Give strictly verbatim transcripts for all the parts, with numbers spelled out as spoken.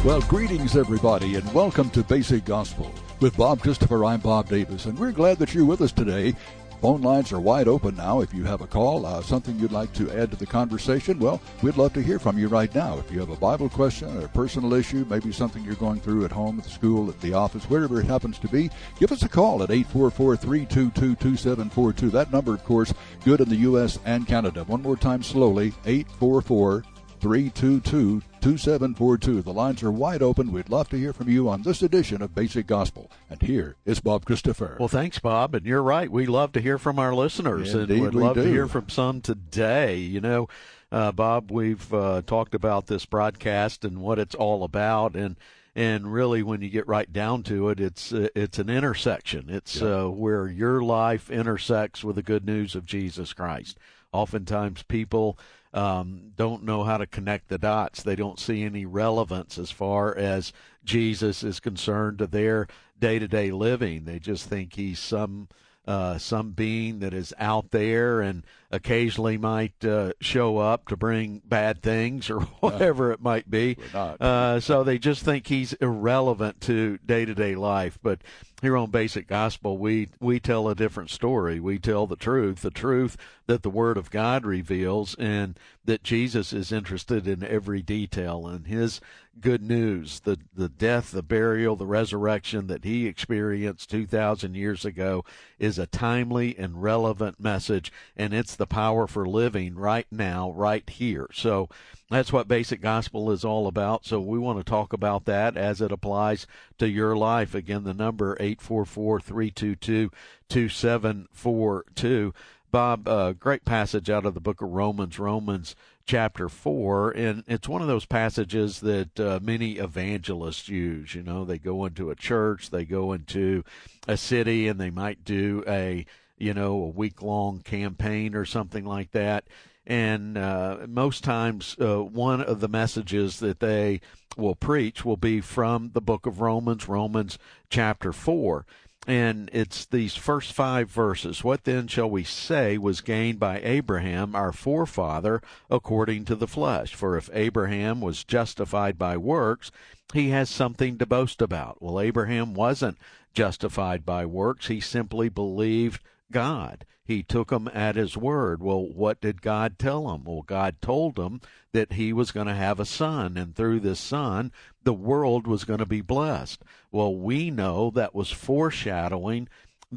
Well, greetings, everybody, and welcome to Basic Gospel. With Bob Christopher, I'm Bob Davis, and we're glad that you're with us today. Phone lines are wide open now. If you have a call, uh, something you'd like to add to the conversation, well, we'd love to hear from you right now. If you have a Bible question or a personal issue, maybe something you're going through at home, at the school, at the office, wherever it happens to be, give us a call at eight four four, three two two, two seven four two. That number, of course, good in the U S and Canada. One more time slowly, eight four four, three two two, two seven four two. The lines are wide open. We'd love to hear from you on this edition of Basic Gospel. And here is Bob Christopher. Well, thanks, Bob. And you're right. We love to hear from our listeners. Indeed, and we'd we love do. to hear from some today. You know, uh, Bob, we've uh, talked about this broadcast and what it's all about. And and really, when you get right down to it, it's uh, it's an intersection. It's yeah. uh, where your life intersects with the good news of Jesus Christ. Oftentimes, people um, don't know how to connect the dots. They don't see any relevance as far as Jesus is concerned to their day-to-day living. They just think he's some uh, some being that is out there and occasionally might uh, show up to bring bad things or whatever it might be. Uh, so they just think he's irrelevant to day-to-day life. But here on Basic Gospel, we, we tell a different story. We tell the truth, the truth that the Word of God reveals, and that Jesus is interested in every detail. And his good news, the, the death, the burial, the resurrection that he experienced two thousand years ago is a timely and relevant message, and it's the power for living right now, right here. So that's what Basic Gospel is all about. So we want to talk about that as it applies to your life. Again, the number eight four four, three two two, two seven four two. Bob, uh, great passage out of the book of Romans, Romans chapter four, and it's one of those passages that uh, many evangelists use. You know, they go into a church, they go into a city, and they might do a, you know, a week-long campaign or something like that. And uh, most times, uh, one of the messages that they will preach will be from the book of Romans, Romans chapter four. And it's these first five verses. What then shall we say was gained by Abraham, our forefather, according to the flesh? For if Abraham was justified by works, he has something to boast about. Well, Abraham wasn't justified by works. He simply believed God. He took him at his word. Well, what did God tell him? Well, God told him that he was going to have a son, and through this son, the world was going to be blessed. Well, we know that was foreshadowing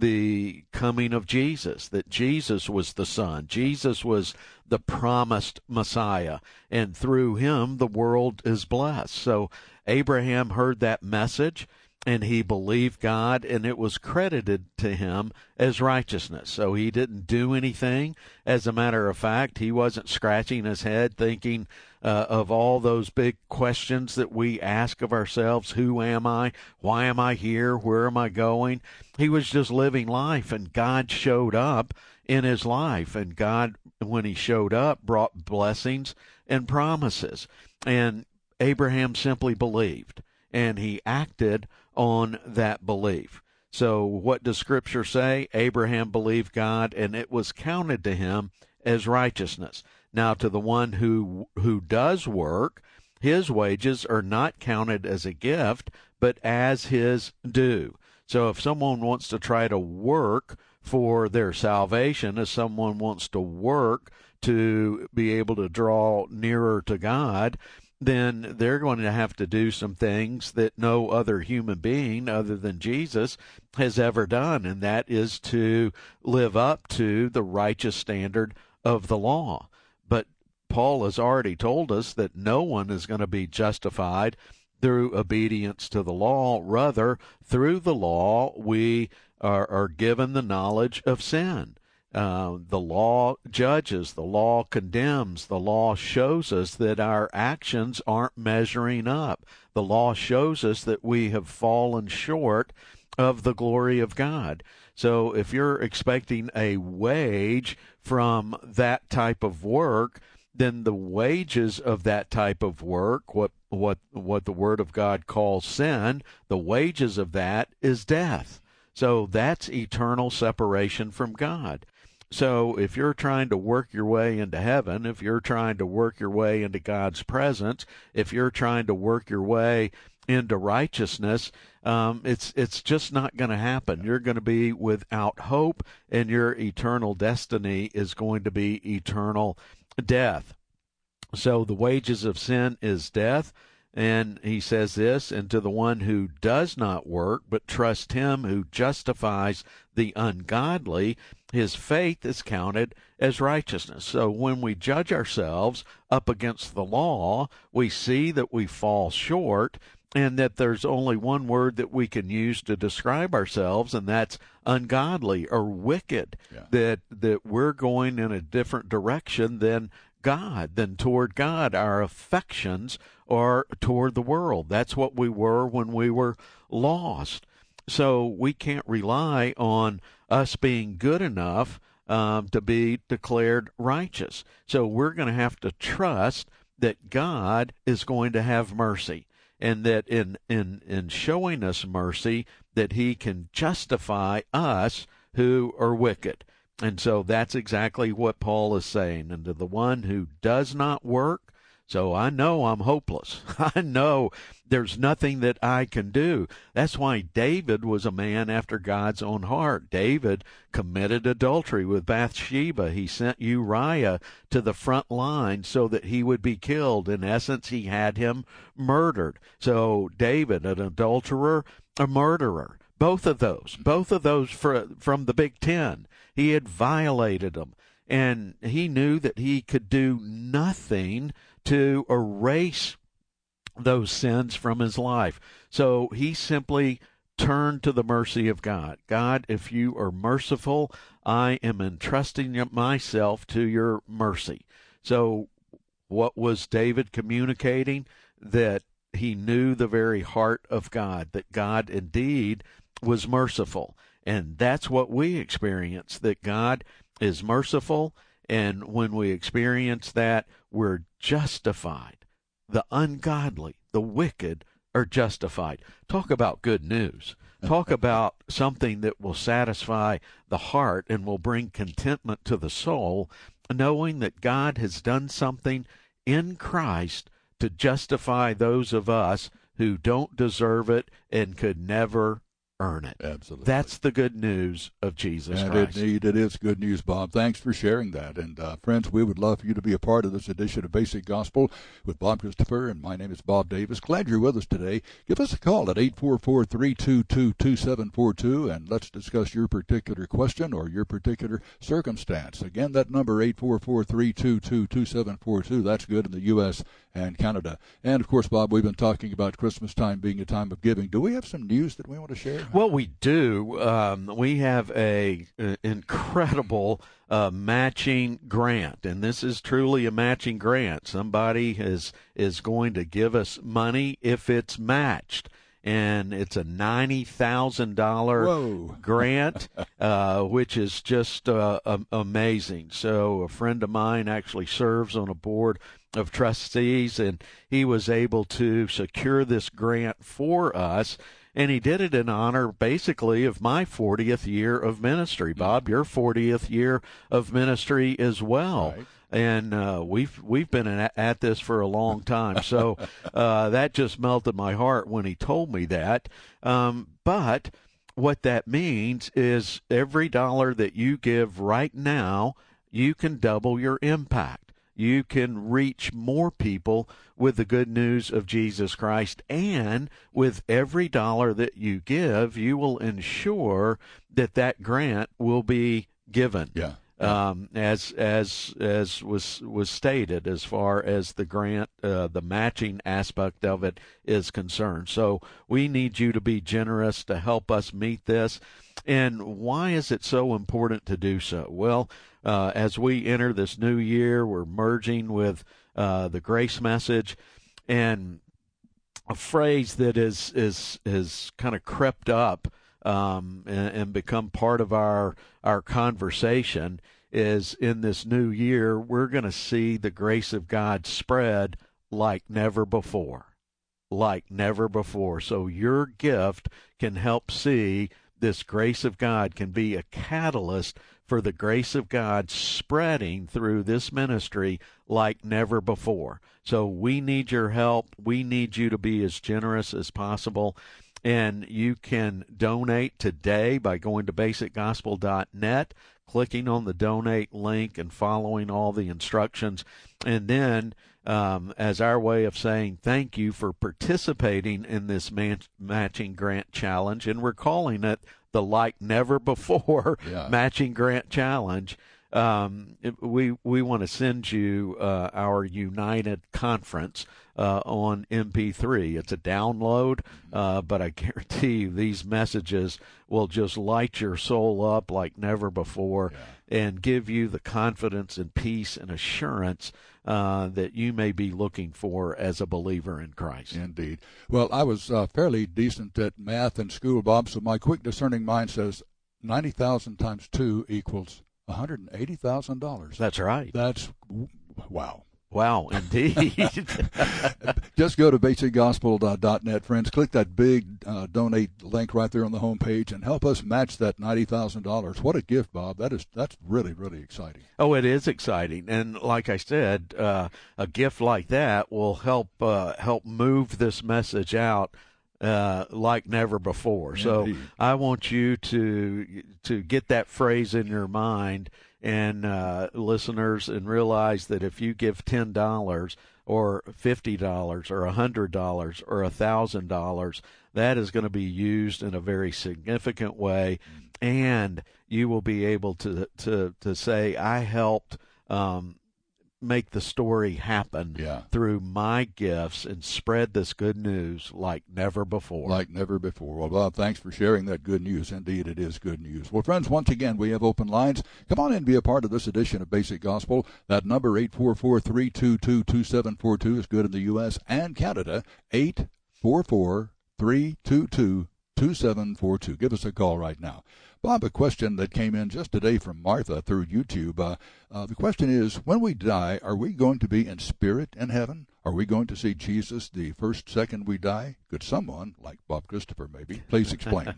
the coming of Jesus, that Jesus was the Son. Jesus was the promised Messiah, and through him, the world is blessed. So Abraham heard that message, and he believed God, and it was credited to him as righteousness. So he didn't do anything. As a matter of fact, he wasn't scratching his head thinking uh, of all those big questions that we ask of ourselves. Who am I? Why am I here? Where am I going? He was just living life, and God showed up in his life. And God, when he showed up, brought blessings and promises. And Abraham simply believed, and he acted on that belief. So what does Scripture say? Abraham believed God, and it was counted to him as righteousness. Now, to the one who who does work, his wages are not counted as a gift, but as his due. So if someone wants to try to work for their salvation, if someone wants to work to be able to draw nearer to God, then they're going to have to do some things that no other human being other than Jesus has ever done, and that is to live up to the righteous standard of the law. But Paul has already told us that no one is going to be justified through obedience to the law. Rather, through the law, we are, are given the knowledge of sin. Uh, the law judges, the law condemns, the law shows us that our actions aren't measuring up. The law shows us that we have fallen short of the glory of God. So if you're expecting a wage from that type of work, then the wages of that type of work, what what what the Word of God calls sin, the wages of that is death. So that's eternal separation from God. So if you're trying to work your way into heaven, if you're trying to work your way into God's presence, if you're trying to work your way into righteousness, um, it's it's just not going to happen. You're going to be without hope, and your eternal destiny is going to be eternal death. So the wages of sin is death. And he says this, and to the one who does not work, but trust him who justifies the ungodly, his faith is counted as righteousness. So when we judge ourselves up against the law, we see that we fall short, and that there's only one word that we can use to describe ourselves, and that's ungodly or wicked, yeah. that that we're going in a different direction than God, than toward God. Our affections are toward the world. That's what we were when we were lost. So we can't rely on us being good enough um, to be declared righteous. So we're going to have to trust that God is going to have mercy, and that in, in, in showing us mercy, that he can justify us who are wicked. And so that's exactly what Paul is saying. And to the one who does not work, so I know I'm hopeless. I know there's nothing that I can do. That's why David was a man after God's own heart. David committed adultery with Bathsheba. He sent Uriah to the front line so that he would be killed. In essence, he had him murdered. So David, an adulterer, a murderer. Both of those, both of those for, from the Big Ten. He had violated them, and he knew that he could do nothing to erase those sins from his life. So he simply turned to the mercy of God. God, if you are merciful, I am entrusting myself to your mercy. So what was David communicating? That he knew the very heart of God, that God indeed was merciful. And that's what we experience, that God is merciful, and when we experience that, we're justified. The ungodly, the wicked are justified. Talk about good news. Talk about something that will satisfy the heart and will bring contentment to the soul, knowing that God has done something in Christ to justify those of us who don't deserve it and could never earn it. Absolutely. That's the good news of Jesus and Christ. And indeed, it is good news, Bob. Thanks for sharing that. And uh, friends, we would love for you to be a part of this edition of Basic Gospel with Bob Christopher, and my name is Bob Davis. Glad you're with us today. Give us a call at eight four four, three two two, two seven four two, and let's discuss your particular question or your particular circumstance. Again, that number, eight four four, three two two, two seven four two. That's good in the U S and Canada. And, of course, Bob, we've been talking about Christmas time being a time of giving. Do we have some news that we want to share? Well, we do. Um, we have a, a incredible uh, matching grant, and this is truly a matching grant. Somebody is is going to give us money if it's matched, and it's a ninety thousand dollars grant, uh, which is just uh, amazing. So a friend of mine actually serves on a board of trustees, and he was able to secure this grant for us. And he did it in honor, basically, of my fortieth year of ministry. Bob, your fortieth year of ministry as well. Right. And uh, we've we've been at, at this for a long time. So uh, that just melted my heart when he told me that. Um, but what that means is every dollar that you give right now, you can double your impact. You can reach more people with the good news of Jesus Christ, and with every dollar that you give, you will ensure that that grant will be given. Yeah. Um, as as as was was stated, as far as the grant, uh, the matching aspect of it is concerned. So we need you to be generous to help us meet this. And why is it so important to do so? Well, uh, as we enter this new year, we're merging with uh, the grace message, and a phrase that is is is kind of crept up um, and, and become part of our our conversation is, in this new year, we're going to see the grace of God spread like never before, like never before. So your gift can help see this grace of God can be a catalyst for the grace of God spreading through this ministry like never before. So we need your help. We need you to be as generous as possible. And you can donate today by going to basic gospel dot net, clicking on the donate link and following all the instructions. And then um, as our way of saying thank you for participating in this man- matching grant challenge, and we're calling it the Like Never Before yeah. Matching Grant Challenge. Um, we we want to send you uh, our United Conference uh, on M P three. It's a download, uh, but I guarantee you these messages will just light your soul up like never before yeah. and give you the confidence and peace and assurance uh, that you may be looking for as a believer in Christ. Indeed. Well, I was uh, fairly decent at math in school, Bob, so my quick discerning mind says ninety thousand times two equals one hundred eighty thousand dollars. That's right. That's, wow. Wow, indeed. Just go to basic gospel dot net, friends. Click that big uh, donate link right there on the home page and help us match that ninety thousand dollars. What a gift, Bob. That is, that's really, really exciting. Oh, it is exciting. And like I said, uh, a gift like that will help uh, help move this message out Uh, like never before. Indeed. So I want you to to get that phrase in your mind, and uh, listeners, and realize that if you give ten dollars or fifty dollars or one hundred dollars or one thousand dollars, that is going to be used in a very significant way, and you will be able to to to say, I helped um, make the story happen yeah. through my gifts and spread this good news like never before. Like never before. Well, Bob, thanks for sharing that good news. Indeed, it is good news. Well, friends, once again, we have open lines. Come on in and be a part of this edition of Basic Gospel. That number, eight four four, three two two, two seven four two, is good in the U S and Canada. eight four four, three two two, two seven four two. Give us a call right now. Bob, a question that came in just today from Martha through YouTube. Uh, uh, the question is, when we die, are we going to be in spirit in heaven? Are we going to see Jesus the first second we die? Could someone, like Bob Christopher maybe, please explain?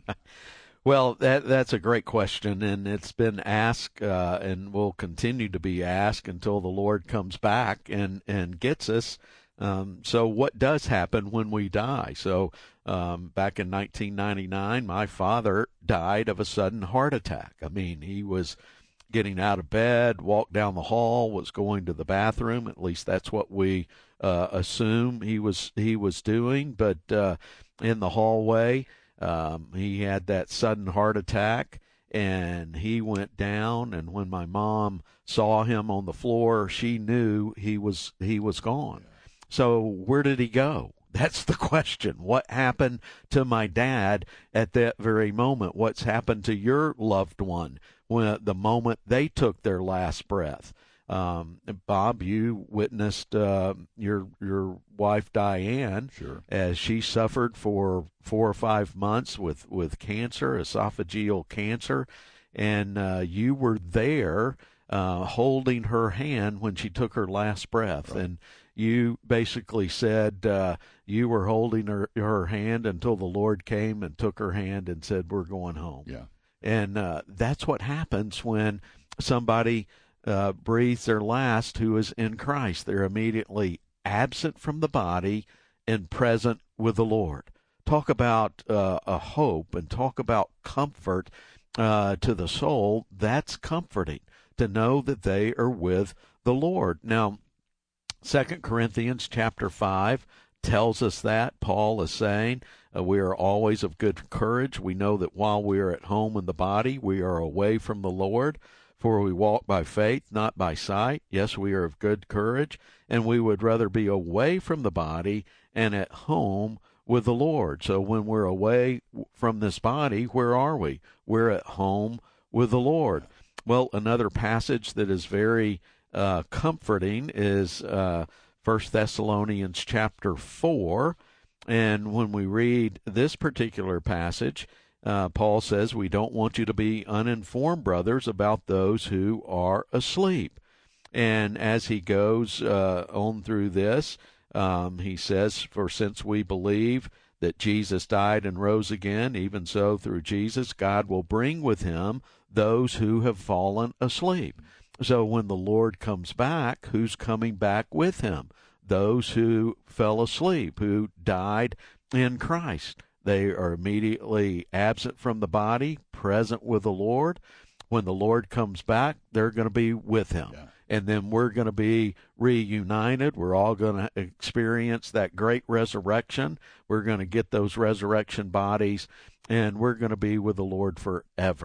Well, that that's a great question, and it's been asked uh, and will continue to be asked until the Lord comes back and, and gets us. Um, so what does happen when we die? So um, back in nineteen ninety-nine, my father died of a sudden heart attack. I mean, he was getting out of bed, walked down the hall, was going to the bathroom. At least that's what we uh, assume he was he was doing. But uh, in the hallway, um, he had that sudden heart attack, and he went down. And when my mom saw him on the floor, she knew he was he was gone. So where did he go? That's the question. What happened to my dad at that very moment? What's happened to your loved one when the moment they took their last breath? Um, Bob, you witnessed uh, your your wife Diane sure. as she suffered for four or five months with, with cancer, esophageal cancer, and uh, you were there uh, holding her hand when she took her last breath. Right. And you basically said uh, you were holding her, her hand until the Lord came and took her hand and said, we're going home. Yeah. And uh, that's what happens when somebody uh, breathes their last who is in Christ. They're immediately absent from the body and present with the Lord. Talk about uh, a hope and talk about comfort uh, to the soul. That's comforting to know that they are with the Lord. Now, Second Corinthians chapter five tells us that. Paul is saying uh, we are always of good courage. We know that while we are at home in the body, we are away from the Lord, for we walk by faith, not by sight. Yes, we are of good courage, and we would rather be away from the body and at home with the Lord. So when we're away from this body, where are we? We're at home with the Lord. Well, another passage that is very Uh, comforting is uh, First Thessalonians chapter four, and when we read this particular passage, uh, Paul says, we don't want you to be uninformed, brothers, about those who are asleep. And as he goes uh, on through this, um, he says, for since we believe that Jesus died and rose again, even so through Jesus, God will bring with him those who have fallen asleep. So when the Lord comes back, who's coming back with him? Those who fell asleep, who died in Christ. They are immediately absent from the body, present with the Lord. When the Lord comes back, they're going to be with him. Yeah. And then we're going to be reunited. We're all going to experience that great resurrection. We're going to get those resurrection bodies, and we're going to be with the Lord forever.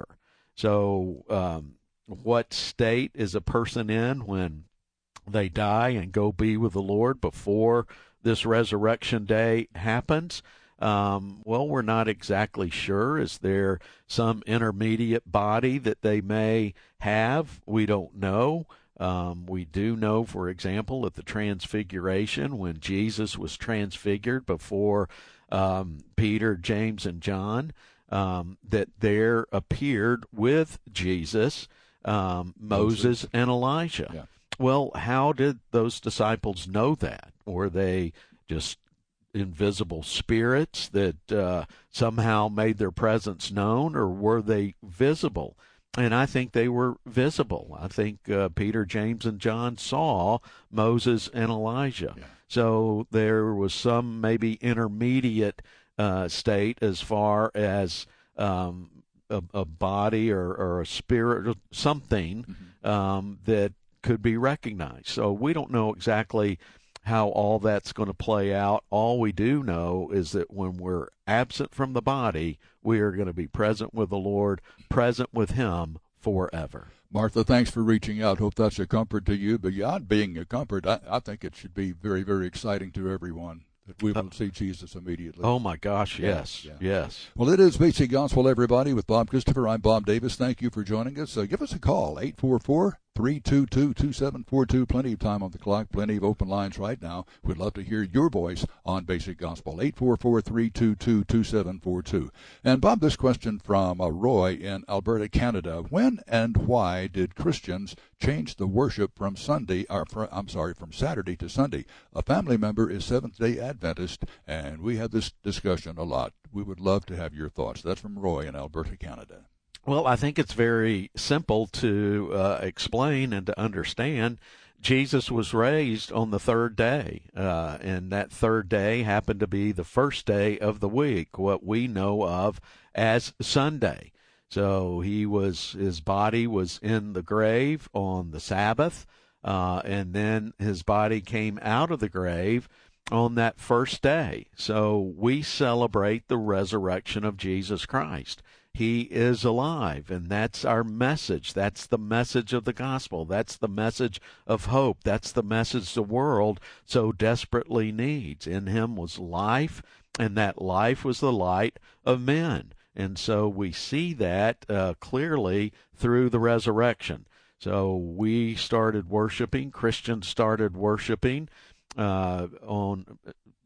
So um, what state is a person in when they die and go be with the Lord before this resurrection day happens? Um, well, we're not exactly sure. Is there some intermediate body that they may have? We don't know. Um, we do know, for example, at the Transfiguration, when Jesus was transfigured before um, Peter, James, and John, um, that there appeared with Jesus um, Moses, Moses and Elijah. Yeah. Well, how did those disciples know that? Were they just invisible spirits that uh, somehow made their presence known, or were they visible? And I think they were visible. I think uh, Peter, James, and John saw Moses and Elijah. Yeah. So there was some maybe intermediate uh, state as far as um, a, a body or, or a spirit or something mm-hmm. um, that could be recognized. So we don't know exactly how all that's going to play out. All we do know is that when we're absent from the body, we are going to be present with the Lord, present with him forever. Martha, thanks for reaching out. Hope that's a comfort to you. Beyond being a comfort, I, I think it should be very, very exciting to everyone that we will uh, see Jesus immediately. Oh, my gosh, yes, yeah, yeah. yes. Well, it is Basic Gospel, everybody, with Bob Christopher. I'm Bob Davis. Thank you for joining us. Uh, give us a call, eight four four, three two two, two seven four two. Plenty of time on the clock, plenty of open lines right now. We'd love to hear your voice on Basic Gospel, eight four four, three two two, two seven four two. And, Bob, this question from uh, Roy in Alberta, Canada. When and why did Christians change the worship from Sunday, or from, I'm sorry, from Saturday to Sunday? A family member is Seventh-day Adventist, and we have this discussion a lot. We would love to have your thoughts. That's from Roy in Alberta, Canada. Well, I think it's very simple to uh, explain and to understand. Jesus was raised on the third day, uh, and that third day happened to be the first day of the week, what we know of as Sunday. So he was, his body was in the grave on the Sabbath, uh, and then his body came out of the grave on that first day. So we celebrate the resurrection of Jesus Christ. He is alive, and that's our message. That's the message of the gospel. That's the message of hope. That's the message the world so desperately needs. In him was life, and that life was the light of men. And so we see that uh, clearly through the resurrection. So we started worshiping, Christians started worshiping uh, on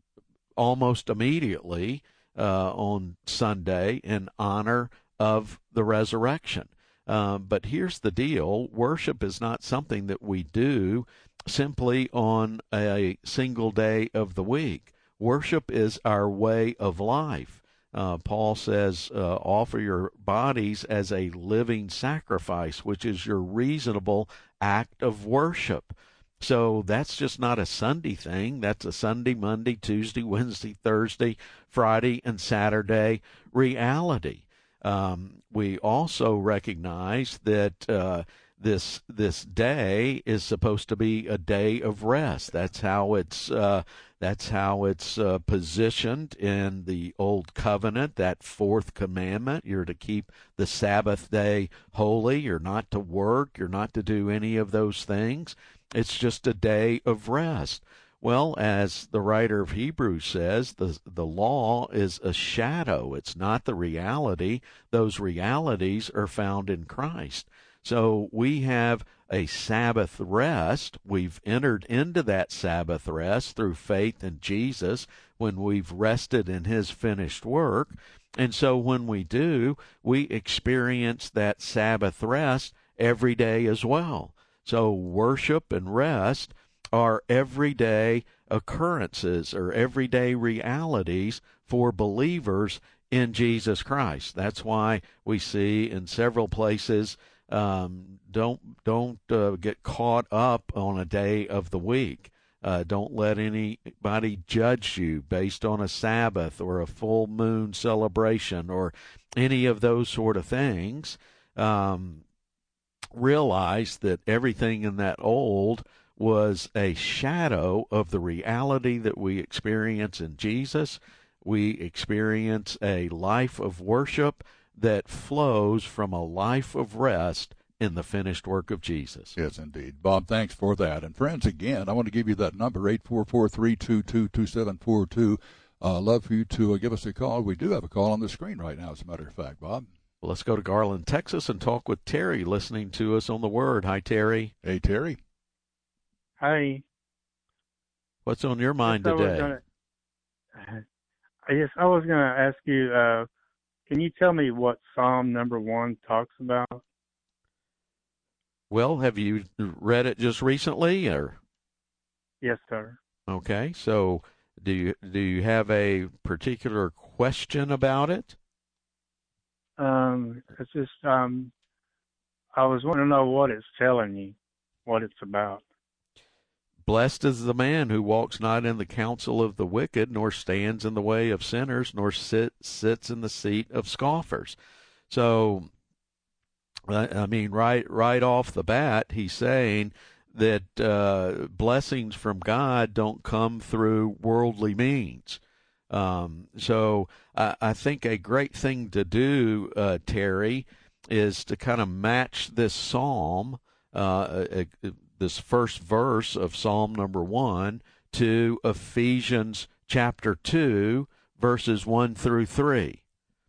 almost immediately uh, on Sunday in honor of the resurrection. Um, but here's the deal. Worship is not something that we do simply on a single day of the week. Worship is our way of life. Uh, Paul says, uh, offer your bodies as a living sacrifice, which is your reasonable act of worship. So that's just not a Sunday thing. That's a Sunday, Monday, Tuesday, Wednesday, Thursday, Friday, and Saturday reality. Um, we also recognize that uh, this this day is supposed to be a day of rest. That's how it's uh, that's how it's uh, positioned in the Old Covenant. That fourth commandment: you're to keep the Sabbath day holy. You're not to work. You're not to do any of those things. It's just a day of rest. Well, as the writer of Hebrews says, the the law is a shadow. It's not the reality. Those realities are found in Christ. So we have a Sabbath rest. We've entered into that Sabbath rest through faith in Jesus when we've rested in his finished work. And so when we do, we experience that Sabbath rest every day as well. So worship and rest are everyday occurrences or everyday realities for believers in Jesus Christ. That's why we see in several places, um, don't don't uh, get caught up on a day of the week. Uh, don't let anybody judge you based on a Sabbath or a full moon celebration or any of those sort of things. Um, realize that everything in that old was a shadow of the reality that we experience in Jesus. We experience a life of worship that flows from a life of rest in the finished work of Jesus. Yes, indeed. Bob, thanks for that. And friends, again, I want to give you that number, eight four four, three two two, two seven four two. Uh, love for you to uh, give us a call. We do have a call on the screen right now, as a matter of fact, Bob. Well, let's go to Garland, Texas, and talk with Terry, listening to us on the Word. Hi, Terry. Hey, Terry. Hi. What's on your mind yes, today? I gonna, I guess I was going to ask you, uh, can you tell me what Psalm number one talks about? Well, have you read it just recently, or? Yes, sir. Okay, so do you do you have a particular question about it? Um, it's just um, I was wanting to know what it's telling you, what it's about. Blessed is the man who walks not in the counsel of the wicked, nor stands in the way of sinners, nor sit, sits in the seat of scoffers. So, I mean, right right off the bat, he's saying that uh, blessings from God don't come through worldly means. Um, so I, I think a great thing to do, uh, Terry, is to kind of match this psalm, uh, uh, this first verse of Psalm number one, to Ephesians chapter two, verses one through three.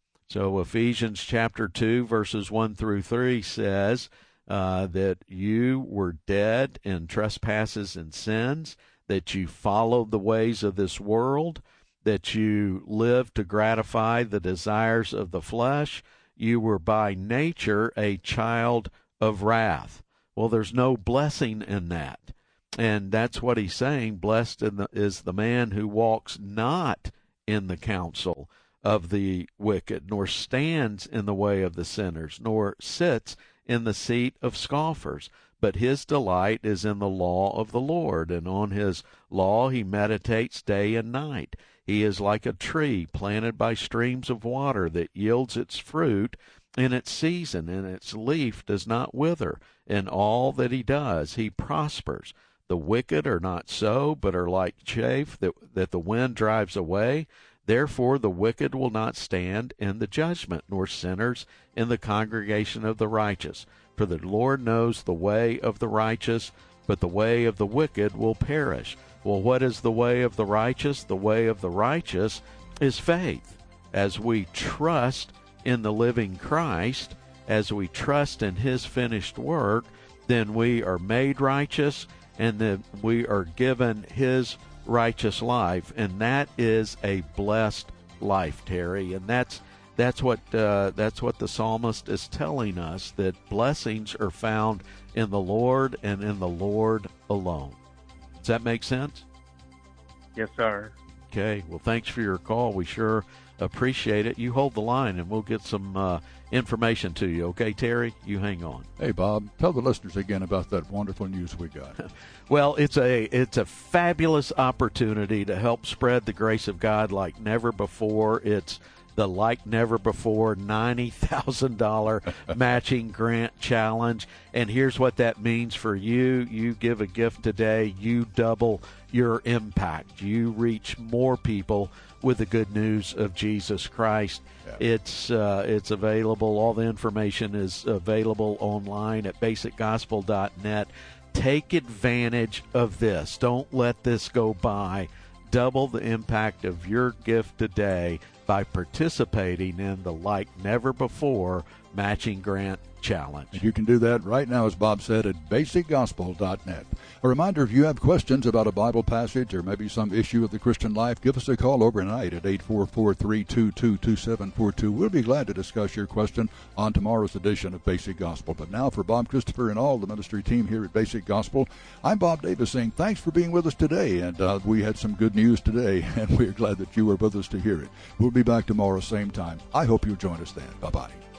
So Ephesians chapter two, verses one through three says uh, that you were dead in trespasses and sins, that you followed the ways of this world, that you lived to gratify the desires of the flesh. You were by nature a child of wrath. Well, there's no blessing in that. And that's what he's saying. Blessed in the, is the man who walks not in the counsel of the wicked, nor stands in the way of the sinners, nor sits in the seat of scoffers. But his delight is in the law of the Lord, and on his law he meditates day and night. He is like a tree planted by streams of water that yields its fruit in its season, and its leaf does not wither. In all that he does, he prospers. The wicked are not so, but are like chaff that, that the wind drives away. Therefore the wicked will not stand in the judgment, nor sinners in the congregation of the righteous. For the Lord knows the way of the righteous, but the way of the wicked will perish. Well, what is the way of the righteous? The way of the righteous is faith. As we trust in the living Christ, as we trust in his finished work, then we are made righteous, and then we are given his righteous life, and that is a blessed life, Terry. And that's that's what uh, that's what the psalmist is telling us, that blessings are found in the Lord and in the Lord alone. Does that make sense? Yes, sir. Okay. Well, thanks for your call. We sure appreciate it. You hold the line, and we'll get some uh, information to you. Okay, Terry? You hang on. Hey, Bob, tell the listeners again about that wonderful news we got. Well, it's a it's a fabulous opportunity to help spread the grace of God like never before. It's the Like Never Before ninety thousand dollars matching grant challenge. And here's what that means for you. You give a gift today, you double your impact. You reach more people with the good news of Jesus Christ. Yeah. It's uh, it's available. All the information is available online at basic gospel dot net. Take advantage of this. Don't let this go by. Double the impact of your gift today by participating in the Like Never Before matching grant challenge. And you can do that right now, as Bob said, at basic gospel dot net. A reminder, if you have questions about a Bible passage or maybe some issue of the Christian life, give us a call overnight at eight four four, three two two, two seven four two. We'll be glad to discuss your question on tomorrow's edition of Basic Gospel. But now, for Bob Christopher and all the ministry team here at Basic Gospel, I'm Bob Davis saying thanks for being with us today. And uh, we had some good news today, and we're glad that you were with us to hear it. We'll We'll be back tomorrow, same time. I hope you'll join us then. Bye-bye.